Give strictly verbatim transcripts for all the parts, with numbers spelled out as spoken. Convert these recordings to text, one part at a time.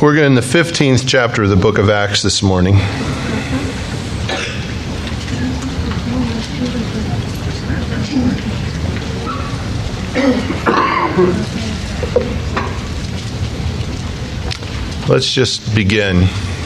We're in the fifteenth chapter of the book of Acts this morning. Let's just begin.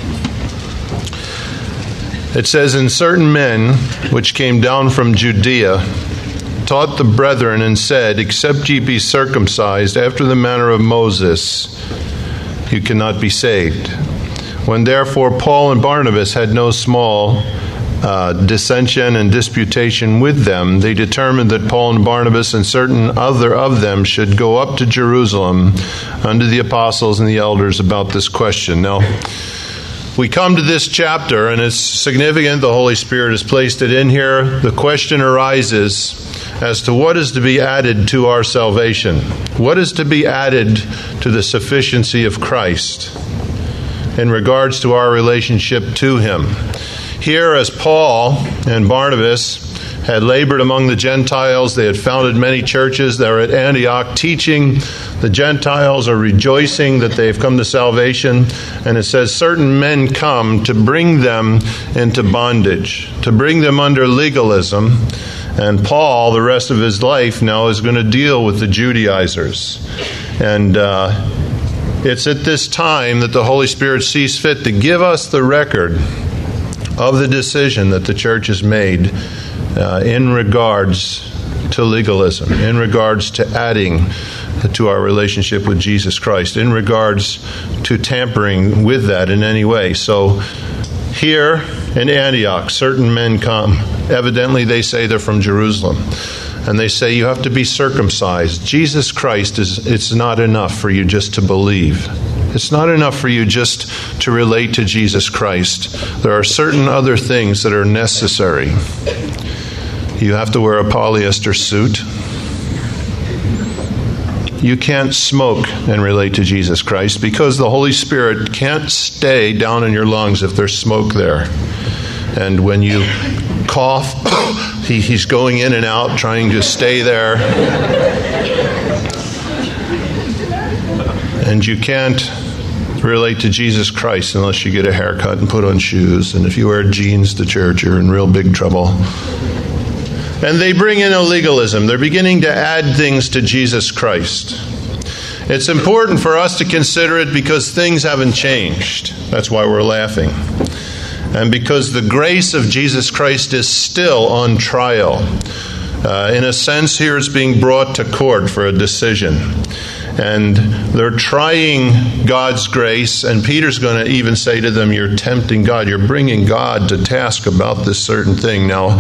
It says, "And certain men which came down from Judea taught the brethren and said, Except ye be circumcised after the manner of Moses, you cannot be saved. When therefore Paul and Barnabas had no small uh, dissension and disputation with them, they determined that Paul and Barnabas and certain other of them should go up to Jerusalem unto the apostles and the elders about this question." Now, we come to this chapter, and it's significant. The Holy Spirit has placed it in here. The question arises as to what is to be added to our salvation. What is to be added to the sufficiency of Christ in regards to our relationship to Him? Here, as Paul and Barnabas had labored among the Gentiles, they had founded many churches. They're at Antioch teaching. The Gentiles are rejoicing that they've come to salvation. And it says, certain men come to bring them into bondage, to bring them under legalism. And Paul, the rest of his life now, is going to deal with the Judaizers. And uh, it's at this time that the Holy Spirit sees fit to give us the record of the decision that the church has made uh, in regards to legalism, in regards to adding to our relationship with Jesus Christ, in regards to tampering with that in any way. So here in Antioch, certain men come. Evidently, they say they're from Jerusalem. And they say you have to be circumcised. Jesus Christ is, it's not enough for you just to believe. It's not enough for you just to relate to Jesus Christ. There are certain other things that are necessary. You have to wear a polyester suit. You can't smoke and relate to Jesus Christ because the Holy Spirit can't stay down in your lungs if there's smoke there. And when you cough, he, he's going in and out trying to stay there. And you can't relate to Jesus Christ unless you get a haircut and put on shoes. And if you wear jeans to church, you're in real big trouble. And they bring in a legalism. They're beginning to add things to Jesus Christ. It's important for us to consider it because things haven't changed. That's why we're laughing. And because the grace of Jesus Christ is still on trial. Uh, in a sense, here it's being brought to court for a decision. And they're trying God's grace, and Peter's going to even say to them, you're tempting God. You're bringing God to task about this certain thing. Now,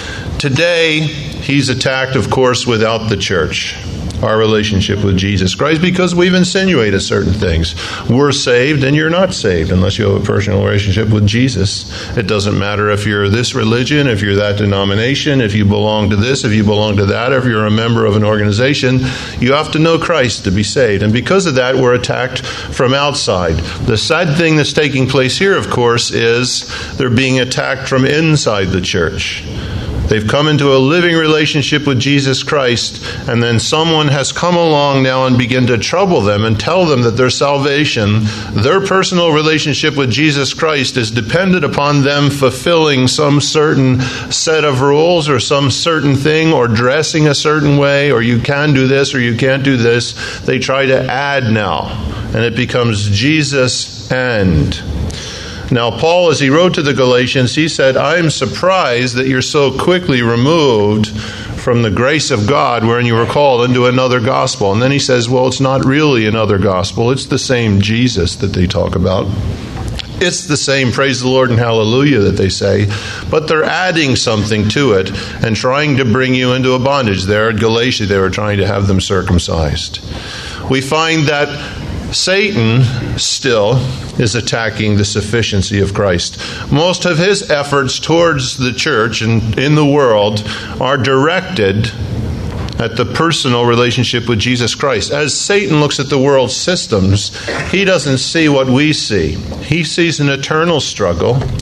today, he's attacked, of course, without the church, our relationship with Jesus Christ, because we've insinuated certain things. We're saved and you're not saved unless you have a personal relationship with Jesus. It doesn't matter if you're this religion, if you're that denomination, if you belong to this, if you belong to that, if you're a member of an organization. You have to know Christ to be saved. And because of that, we're attacked from outside. The sad thing that's taking place here, of course, is they're being attacked from inside the church. They've come into a living relationship with Jesus Christ, and then someone has come along now and begin to trouble them and tell them that their salvation, their personal relationship with Jesus Christ, is dependent upon them fulfilling some certain set of rules or some certain thing, or dressing a certain way, or you can do this or you can't do this. They try to add now, and it becomes Jesus and. Now, Paul, as he wrote to the Galatians, he said, I'm surprised that you're so quickly removed from the grace of God wherein you were called into another gospel. And then he says, well, it's not really another gospel. It's the same Jesus that they talk about. It's the same praise the Lord and hallelujah that they say, but they're adding something to it and trying to bring you into a bondage. There at Galatia, they were trying to have them circumcised. We find that Satan still is attacking the sufficiency of Christ. Most of his efforts towards the church and in the world are directed at the personal relationship with Jesus Christ. As Satan looks at the world's systems, he doesn't see what we see. He sees an eternal struggle.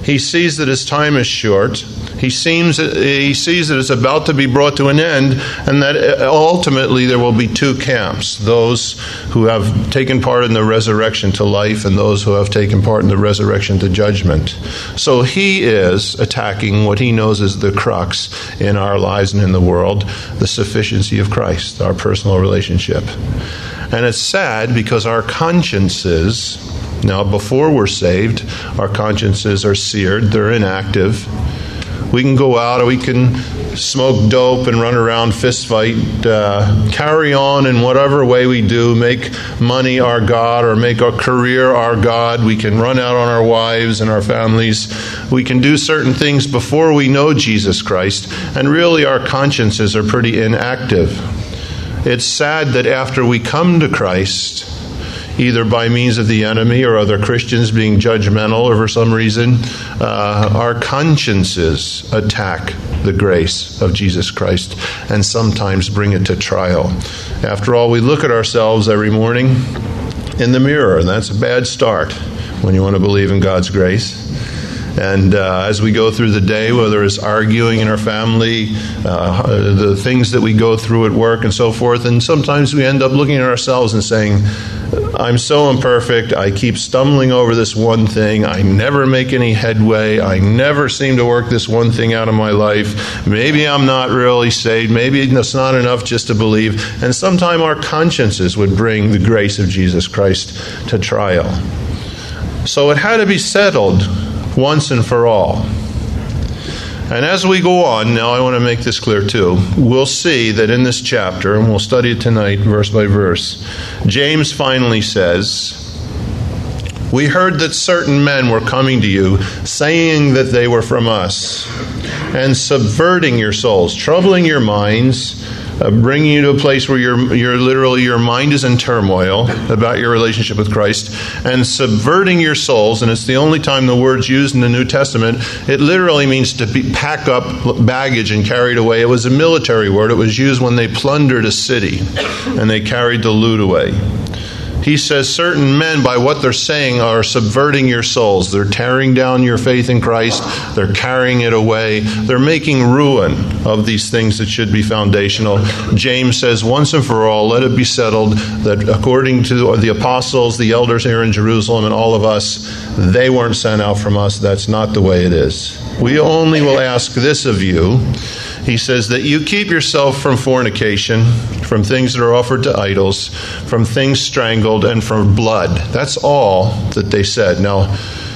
He sees that his time is short. He seems he sees that it's about to be brought to an end, and that ultimately there will be two camps: those who have taken part in the resurrection to life and those who have taken part in the resurrection to judgment. So he is attacking what he knows is the crux in our lives and in the world, the sufficiency of Christ, our personal relationship. And it's sad because our consciences, now before we're saved, our consciences are seared, they're inactive. We can go out or we can smoke dope and run around, fist fight, uh, carry on in whatever way we do, make money our God or make our career our God. We can run out on our wives and our families. We can do certain things before we know Jesus Christ, and really our consciences are pretty inactive. It's sad that after we come to Christ, either by means of the enemy or other Christians being judgmental or for some reason, uh, our consciences attack the grace of Jesus Christ and sometimes bring it to trial. After all, we look at ourselves every morning in the mirror, and that's a bad start when you want to believe in God's grace. And uh, as we go through the day, whether it's arguing in our family, uh, the things that we go through at work and so forth, and sometimes we end up looking at ourselves and saying, I'm so imperfect, I keep stumbling over this one thing, I never make any headway, I never seem to work this one thing out of my life, maybe I'm not really saved, maybe it's not enough just to believe. And sometimes our consciences would bring the grace of Jesus Christ to trial. So it had to be settled once and for all. And as we go on, now I want to make this clear too, we'll see that in this chapter, and we'll study it tonight verse by verse, James finally says, we heard that certain men were coming to you, saying that they were from us, and subverting your souls, troubling your minds, Uh, bringing you to a place where you're, you're literally, your mind is in turmoil about your relationship with Christ, and subverting your souls. And it's the only time the word's used in the New Testament. It literally means to be, pack up baggage and carry it away. It was a military word. It was used when they plundered a city and they carried the loot away. He says certain men, by what they're saying, are subverting your souls. They're tearing down your faith in Christ. They're carrying it away. They're making ruin of these things that should be foundational. James says, once and for all, let it be settled that according to the apostles, the elders here in Jerusalem, and all of us, they weren't sent out from us. That's not the way it is. We only will ask this of you. He says that you keep yourself from fornication, from things that are offered to idols, from things strangled, and from blood. That's all that they said. Now,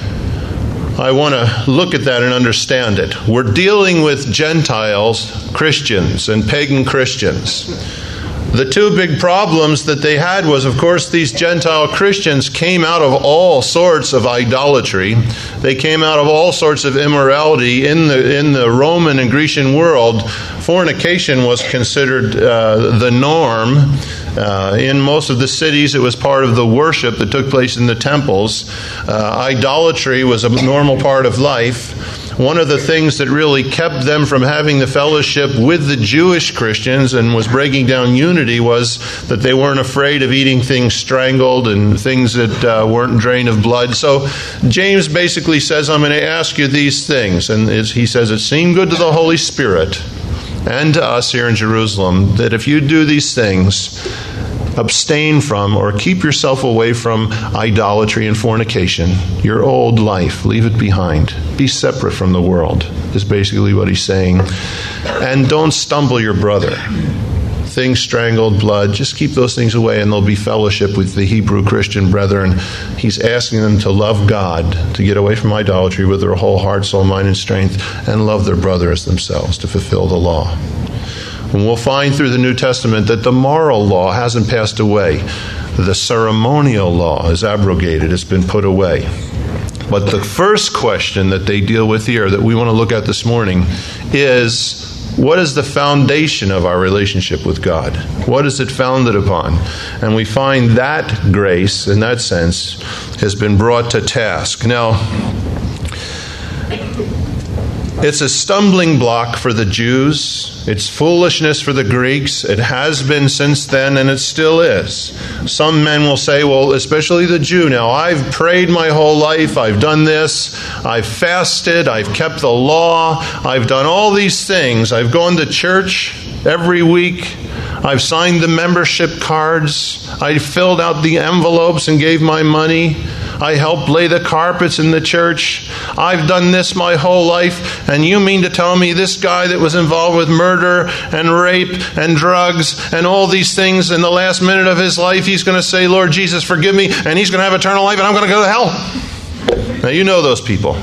I want to look at that and understand it. We're dealing with Gentiles, Christians, and pagan Christians. The two big problems that they had was, of course, these Gentile Christians came out of all sorts of idolatry. They came out of all sorts of immorality. In the in the Roman and Grecian world, fornication was considered uh, the norm. Uh, in most of the cities, it was part of the worship that took place in the temples. Uh, idolatry was a normal part of life. One of the things that really kept them from having the fellowship with the Jewish Christians and was breaking down unity was that they weren't afraid of eating things strangled and things that uh, weren't drained of blood. So James basically says, I'm going to ask you these things. And he says, it seemed good to the Holy Spirit and to us here in Jerusalem that if you do these things, abstain from or keep yourself away from idolatry and fornication, your old life, leave it behind. Be separate from the world, is basically what he's saying. And don't stumble your brother. Things strangled, blood, just keep those things away and there'll be fellowship with the Hebrew Christian brethren. He's asking them to love God, to get away from idolatry with their whole heart, soul, mind, and strength, and love their brother as themselves, to fulfill the law. And we'll find through the New Testament that the moral law hasn't passed away. The ceremonial law is abrogated. It's been put away. But the first question that they deal with here that we want to look at this morning is, what is the foundation of our relationship with God? What is it founded upon? And we find that grace, in that sense, has been brought to task. Now, It's a stumbling block for the Jews. It's foolishness for the Greeks. It has been since then, and it still is. Some men will say, well, especially the Jew now, I've prayed my whole life. I've done this. I've fasted. I've kept the law. I've done all these things. I've gone to church every week. I've signed the membership cards. I filled out the envelopes and gave my money. I helped lay the carpets in the church. I've done this my whole life. And you mean to tell me this guy that was involved with murder and rape and drugs and all these things in the last minute of his life, he's going to say, Lord Jesus, forgive me, and he's going to have eternal life, and I'm going to go to hell? Now, you know those people.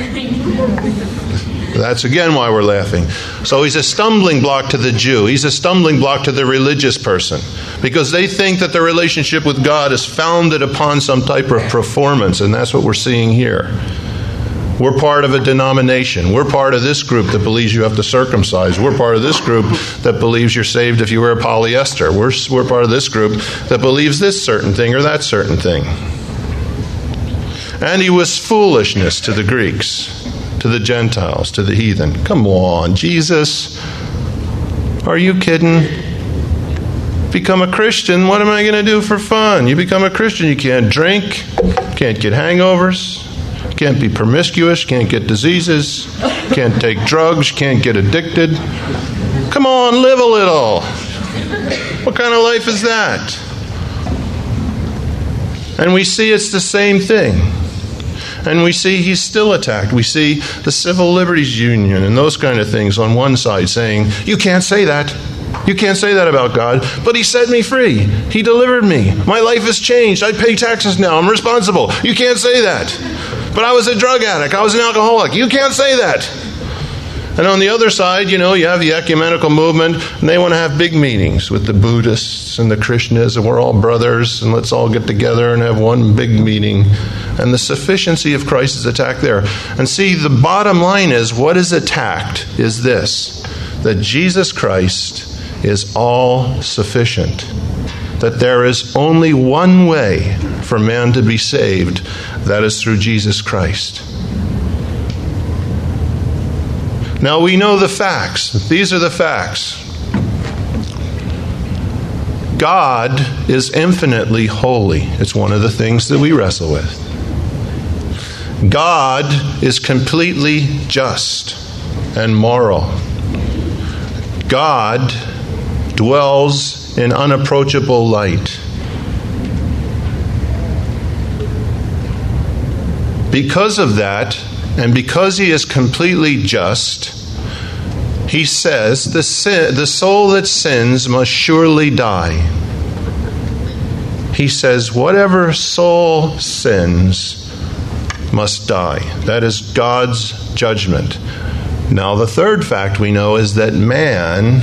That's again why we're laughing. So he's a stumbling block to the Jew. He's a stumbling block to the religious person, because they think that their relationship with God is founded upon some type of performance, and that's what we're seeing here. We're part of a denomination. We're part of this group that believes you have to circumcise. We're part of this group that believes you're saved if you wear polyester. We're, we're part of this group that believes this certain thing or that certain thing. And he was foolishness to the Greeks, to the Gentiles, to the heathen. Come on, Jesus. Are you kidding? Become a Christian. What am I going to do for fun? You become a Christian, you can't drink, can't get hangovers, can't be promiscuous, can't get diseases, can't take drugs, can't get addicted. Come on, live a little. What kind of life is that? And we see it's the same thing. And we see he's still attacked. We see the Civil Liberties Union and those kind of things on one side saying, you can't say that. You can't say that about God. But he set me free. He delivered me. My life has changed. I pay taxes now. I'm responsible. You can't say that. But I was a drug addict. I was an alcoholic. You can't say that. And on the other side, you know, you have the ecumenical movement, and they want to have big meetings with the Buddhists and the Krishnas, and we're all brothers, and let's all get together and have one big meeting. And the sufficiency of Christ is attacked there. And see, the bottom line is, what is attacked is this, that Jesus Christ is all sufficient. That there is only one way for man to be saved, that is through Jesus Christ. Now we know the facts. These are the facts. God is infinitely holy. It's one of the things that we wrestle with. God is completely just and moral. God dwells in unapproachable light. Because of that, and because he is completely just, he says the sin, the soul that sins must surely die. He says whatever soul sins must die. That is God's judgment. Now the third fact we know is that man,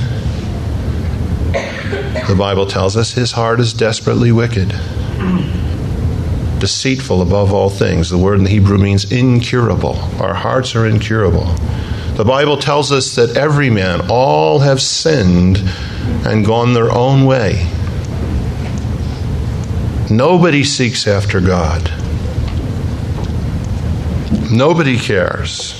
the Bible tells us, his heart is desperately wicked. Deceitful above all things. The word in the Hebrew means incurable. Our hearts are incurable. The Bible tells us that every man, all have sinned and gone their own way. Nobody seeks after God. Nobody cares.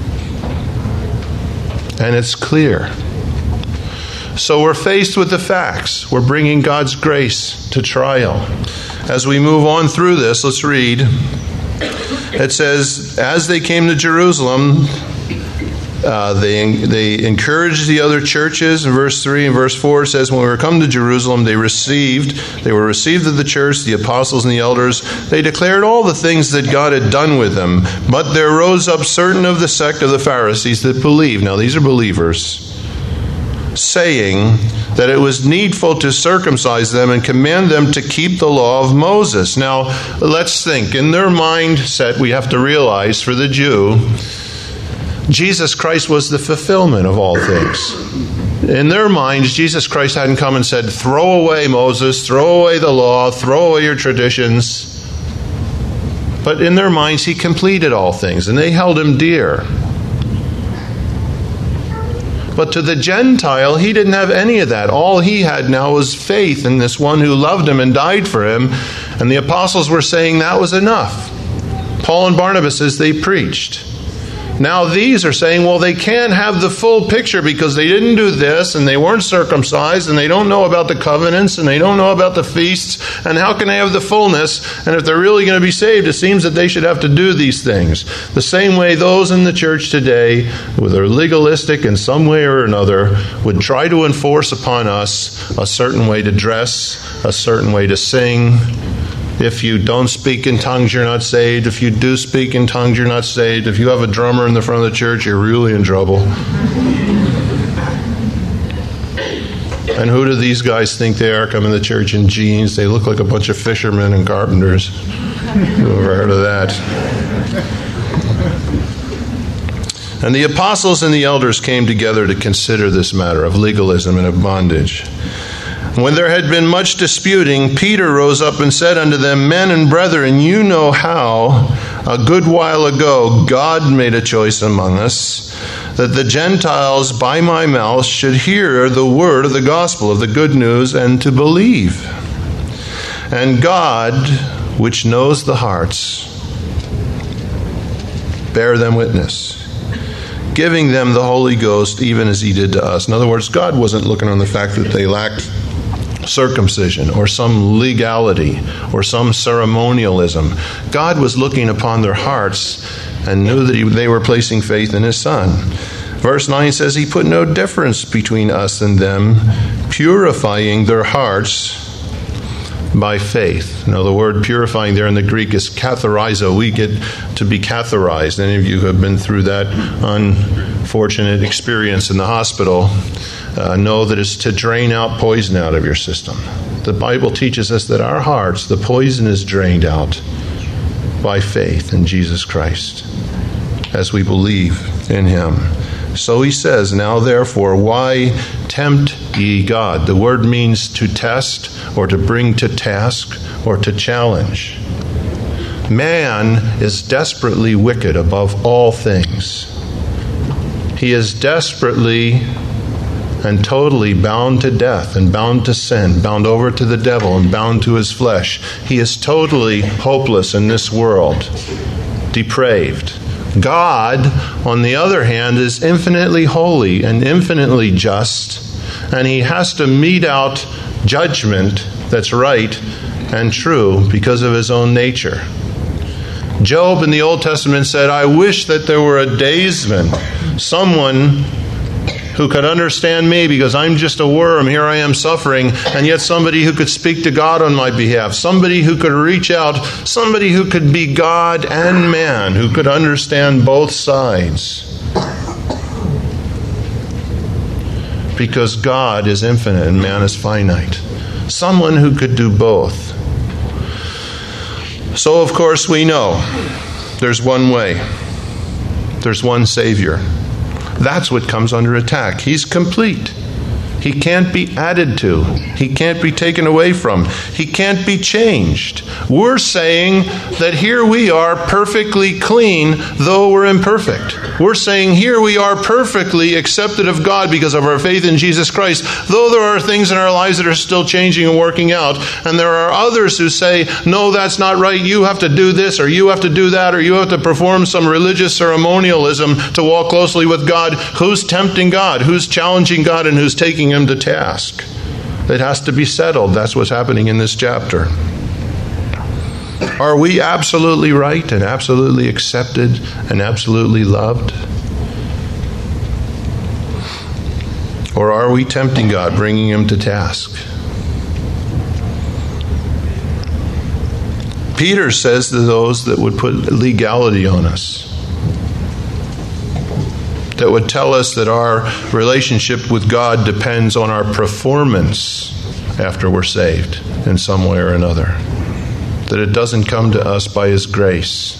And it's clear. So we're faced with the facts. We're bringing God's grace to trial. As we move on through this, let's read. It says, as they came to Jerusalem, uh, they they encouraged the other churches. In verse three and verse four, it says, when we were come to Jerusalem, they received, they were received of the church, the apostles and the elders. They declared all the things that God had done with them. But there rose up certain of the sect of the Pharisees that believed. Now these are believers, saying that it was needful to circumcise them and command them to keep the law of Moses. Now, let's think. In their mindset, we have to realize, for the Jew, Jesus Christ was the fulfillment of all things. In their minds, Jesus Christ hadn't come and said, throw away Moses, throw away the law, throw away your traditions. But in their minds, he completed all things, and they held him dear. But to the Gentile, he didn't have any of that. All he had now was faith in this one who loved him and died for him. And the apostles were saying that was enough. Paul and Barnabas, as they preached, Now these are saying, well, they can't have the full picture because they didn't do this, and they weren't circumcised, and they don't know about the covenants, and they don't know about the feasts, and how can they have the fullness? And if they're really going to be saved, it seems that they should have to do these things. The same way those in the church today, who are legalistic in some way or another, would try to enforce upon us a certain way to dress, a certain way to sing. If you don't speak in tongues, you're not saved. If you do speak in tongues, you're not saved. If you have a drummer in the front of the church, you're really in trouble. And who do these guys think they are coming to church in jeans? They look like a bunch of fishermen and carpenters. Who ever heard of that? And the apostles and the elders came together to consider this matter of legalism and of bondage. When there had been much disputing, Peter rose up and said unto them, Men and brethren, you know how a good while ago God made a choice among us, that the Gentiles by my mouth should hear the word of the gospel of the good news and to believe. And God, which knows the hearts, bear them witness, giving them the Holy Ghost even as he did to us. In other words, God wasn't looking on the fact that they lacked circumcision or some legality or some ceremonialism. God was looking upon their hearts and knew that he, they were placing faith in his Son. Verse nine says, He put no difference between us and them, purifying their hearts by faith. Now the word purifying there in the Greek is katharizo. We get to be catharized. Any of you who have been through that unfortunate experience in the hospital uh, know that it's to drain out poison out of your system. The Bible teaches us that our hearts, the poison is drained out by faith in Jesus Christ as we believe in him. So he says, Now therefore, why tempt ye God? The word means to test or to bring to task or to challenge. Man is desperately wicked above all things. He is desperately and totally bound to death and bound to sin, bound over to the devil and bound to his flesh. He is totally hopeless in this world, depraved. God, on the other hand, is infinitely holy and infinitely just, and he has to mete out judgment that's right and true because of his own nature. Job in the Old Testament said, I wish that there were a daysman, someone who could understand me because I'm just a worm. Here I am suffering, and yet somebody who could speak to God on my behalf, somebody who could reach out, somebody who could be God and man, who could understand both sides. Because God is infinite and man is finite. Someone who could do both. So, of course, we know there's one way. There's one Savior. That's what comes under attack. He's complete. He can't be added to. He can't be taken away from. He can't be changed. We're saying that here we are perfectly clean, though we're imperfect. We're saying here we are perfectly accepted of God because of our faith in Jesus Christ, though there are things in our lives that are still changing and working out. And there are others who say, no, that's not right. You have to do this, or you have to do that, or you have to perform some religious ceremonialism to walk closely with God. Who's tempting God? Who's challenging God? And who's taking him to task? It has to be settled. That's what's happening in this chapter. Are we absolutely right and absolutely accepted and absolutely loved? Or are we tempting God, bringing him to task? Peter says to those that would put legality on us, that would tell us that our relationship with God depends on our performance after we're saved in some way or another, that it doesn't come to us by his grace.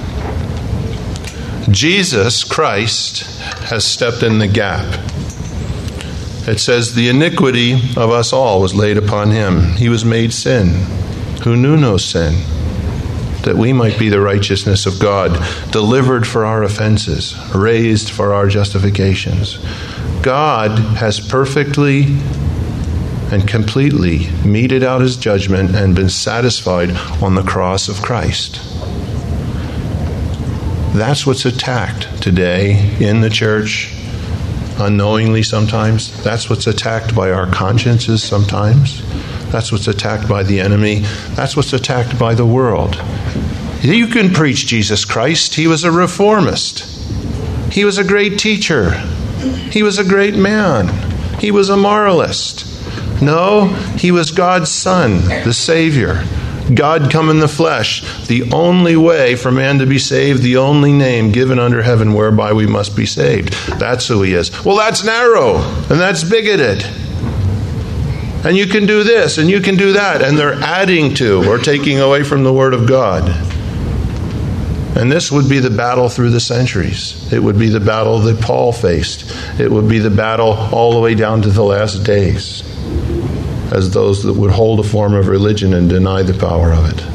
Jesus Christ has stepped in the gap. It says the iniquity of us all was laid upon him. He was made sin, who knew no sin, that we might be the righteousness of God, delivered for our offenses, raised for our justifications. God has perfectly and completely meted out his judgment and been satisfied on the cross of Christ. That's what's attacked today in the church, unknowingly sometimes. That's what's attacked by our consciences sometimes. That's what's attacked by the enemy. That's what's attacked by the world. You can preach Jesus Christ. He was a reformist. He was a great teacher. He was a great man. He was a moralist. No, he was God's Son, the Savior. God come in the flesh, the only way for man to be saved, the only name given under heaven whereby we must be saved. That's who he is. Well, that's narrow, and that's bigoted. And you can do this, and you can do that, and they're adding to or taking away from the Word of God. And this would be the battle through the centuries. It would be the battle that Paul faced. It would be the battle all the way down to the last days, as those that would hold a form of religion and deny the power of it.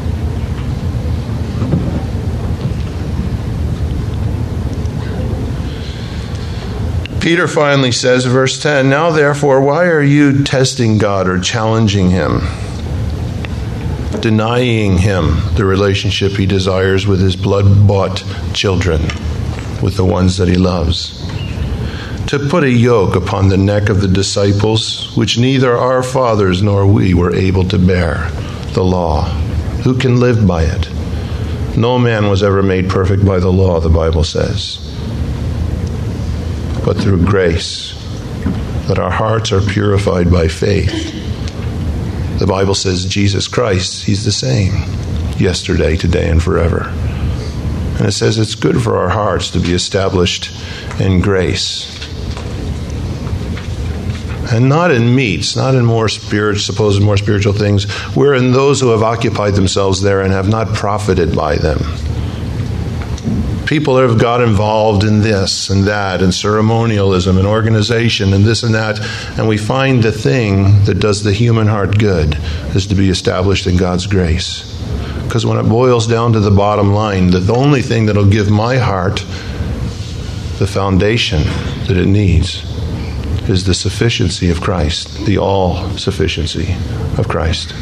Peter finally says, verse ten, "Now therefore, why are you testing God or challenging him, denying him the relationship he desires with his blood-bought children, with the ones that he loves? To put a yoke upon the neck of the disciples, which neither our fathers nor we were able to bear, the law. Who can live by it? No man was ever made perfect by the law," the Bible says, "but through grace, that our hearts are purified by faith." The Bible says Jesus Christ, he's the same, yesterday, today, and forever. And it says it's good for our hearts to be established in grace. And not in meats, not in more spirit, supposed more spiritual things. We're in those who have occupied themselves there and have not profited by them. People have got involved in this and that, and ceremonialism and organization and this and that, and we find the thing that does the human heart good is to be established in God's grace. Because when it boils down to the bottom line, the only thing that will give my heart the foundation that it needs is the sufficiency of Christ, the all-sufficiency of Christ.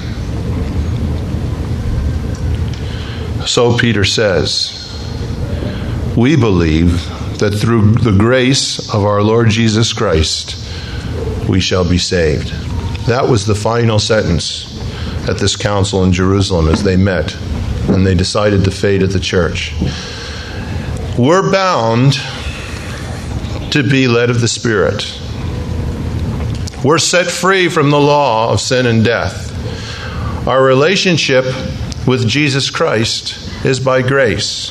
So Peter says, we believe that through the grace of our Lord Jesus Christ, we shall be saved. That was the final sentence at this council in Jerusalem as they met and they decided the fate of the church. We're bound to be led of the Spirit. We're set free from the law of sin and death. Our relationship with Jesus Christ is by grace.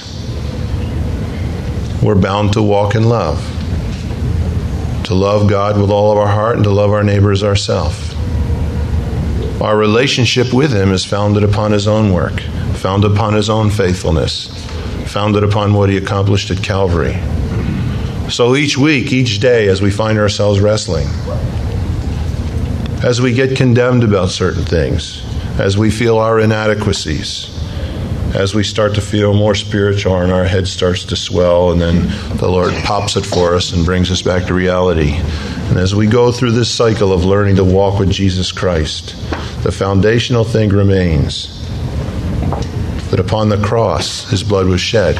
We're bound to walk in love, to love God with all of our heart and to love our neighbor as ourselves. Our relationship with him is founded upon his own work, founded upon his own faithfulness, founded upon what he accomplished at Calvary. So each week, each day, as we find ourselves wrestling, as we get condemned about certain things, as we feel our inadequacies, as we start to feel more spiritual and our head starts to swell, and then the Lord pops it for us and brings us back to reality. And as we go through this cycle of learning to walk with Jesus Christ, the foundational thing remains that upon the cross, his blood was shed.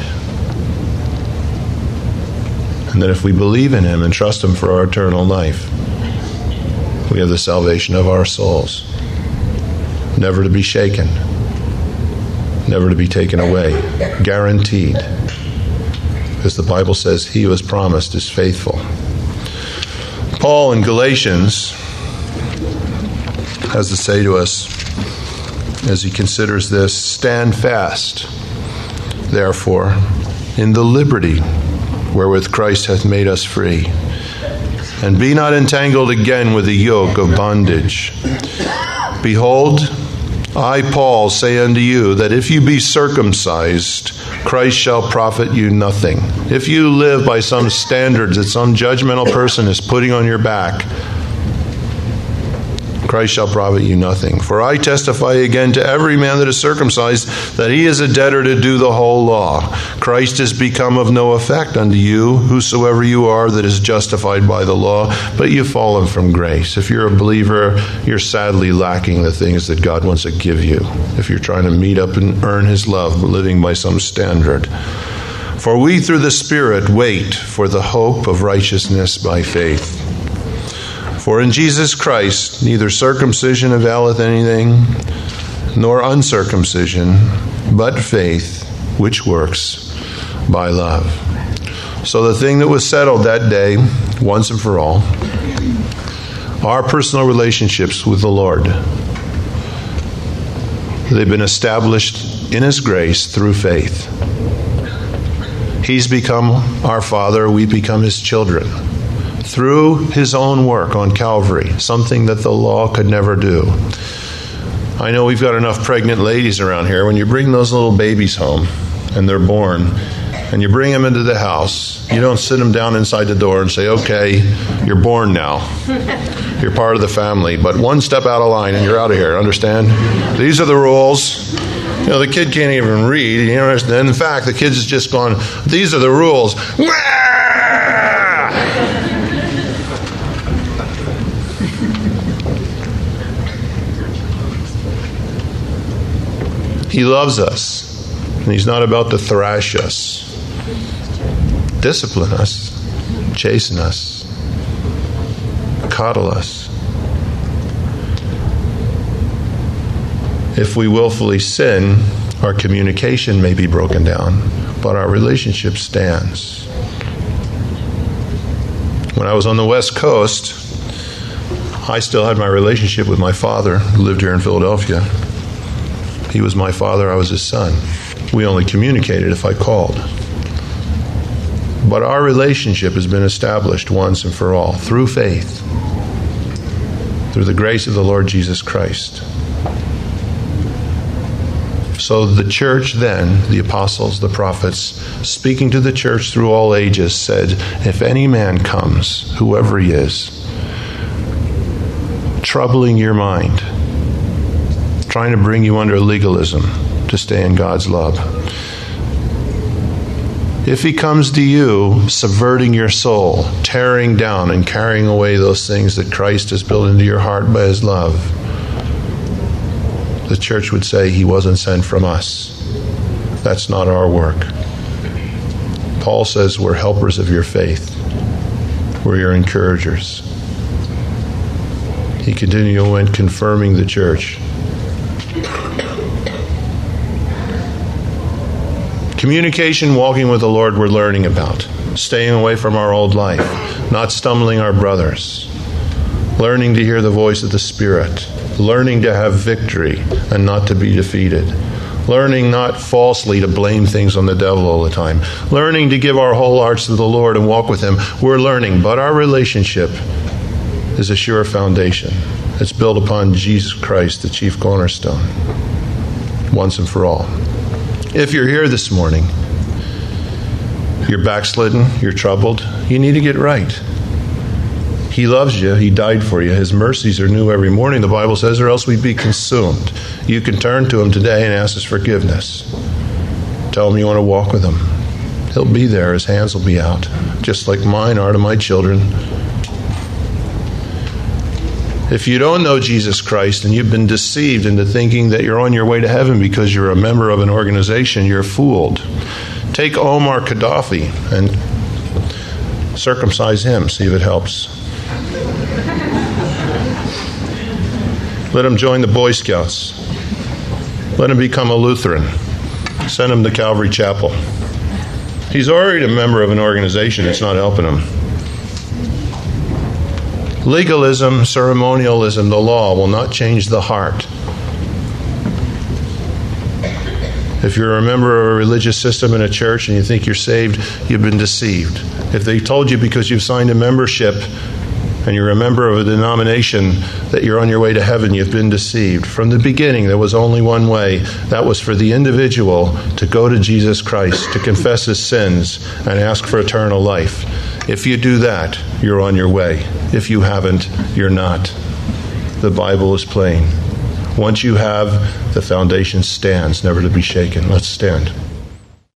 And that if we believe in him and trust him for our eternal life, we have the salvation of our souls, never to be shaken, never to be taken away, guaranteed. Because the Bible says he who has promised is faithful. Paul in Galatians has to say to us, as he considers this, stand fast, therefore, in the liberty wherewith Christ hath made us free, and be not entangled again with the yoke of bondage. Behold, I, Paul, say unto you that if you be circumcised, Christ shall profit you nothing. If you live by some standards that some judgmental person is putting on your back, Christ shall profit you nothing. For I testify again to every man that is circumcised that he is a debtor to do the whole law. Christ is become of no effect unto you, whosoever you are that is justified by the law, but you've fallen from grace. If you're a believer, you're sadly lacking the things that God wants to give you. If you're trying to meet up and earn his love, living by some standard. For we through the Spirit wait for the hope of righteousness by faith. For in Jesus Christ neither circumcision availeth anything, nor uncircumcision, but faith which works by love. So the thing that was settled that day, once and for all, our personal relationships with the Lord. They've been established in His grace through faith. He's become our Father, we become His children. Through His own work on Calvary, something that the law could never do. I know we've got enough pregnant ladies around here. When you bring those little babies home, and they're born, and you bring them into the house, you don't sit them down inside the door and say, okay, you're born now. You're part of the family. But one step out of line and you're out of here, understand? These are the rules. You know, the kid can't even read. You know, in fact, the kid's just gone, these are the rules. He loves us. And He's not about to thrash us, discipline us, chasten us, coddle us. If we willfully sin, our communication may be broken down, but our relationship stands. When I was on the West Coast, I still had my relationship with my father, who lived here in Philadelphia. He was my father, I was his son. We only communicated if I called. But our relationship has been established once and for all through faith, through the grace of the Lord Jesus Christ. So the church then, the apostles, the prophets, speaking to the church through all ages, said, if any man comes, whoever he is, troubling your mind, trying to bring you under legalism to stay in God's love. If he comes to you subverting your soul, tearing down and carrying away those things that Christ has built into your heart by His love, the church would say he wasn't sent from us. That's not our work. Paul says we're helpers of your faith. We're your encouragers. He continued confirming the church. Communication, walking with the Lord, we're learning about. Staying away from our old life. Not stumbling our brothers. Learning to hear the voice of the Spirit. Learning to have victory and not to be defeated. Learning not falsely to blame things on the devil all the time. Learning to give our whole hearts to the Lord and walk with Him. We're learning, but our relationship is a sure foundation. It's built upon Jesus Christ, the chief cornerstone, once and for all. If you're here this morning, you're backslidden, you're troubled, you need to get right. He loves you. He died for you. His mercies are new every morning, the Bible says, or else we'd be consumed. You can turn to Him today and ask His forgiveness. Tell Him you want to walk with Him. He'll be there. His hands will be out, just like mine are to my children. If you don't know Jesus Christ and you've been deceived into thinking that you're on your way to heaven because you're a member of an organization, you're fooled. Take Omar Gaddafi and circumcise him, see if it helps. Let him join the Boy Scouts. Let him become a Lutheran. Send him to Calvary Chapel. He's already a member of an organization. It's not helping him. Legalism, ceremonialism, the law will not change the heart. If you're a member of a religious system in a church and you think you're saved, you've been deceived. If they told you because you've signed a membership and you're a member of a denomination that you're on your way to heaven, you've been deceived. From the beginning, there was only one way. That was for the individual to go to Jesus Christ, to confess his sins, and ask for eternal life. If you do that, you're on your way. If you haven't, you're not. The Bible is plain. Once you have, the foundation stands, never to be shaken. Let's stand.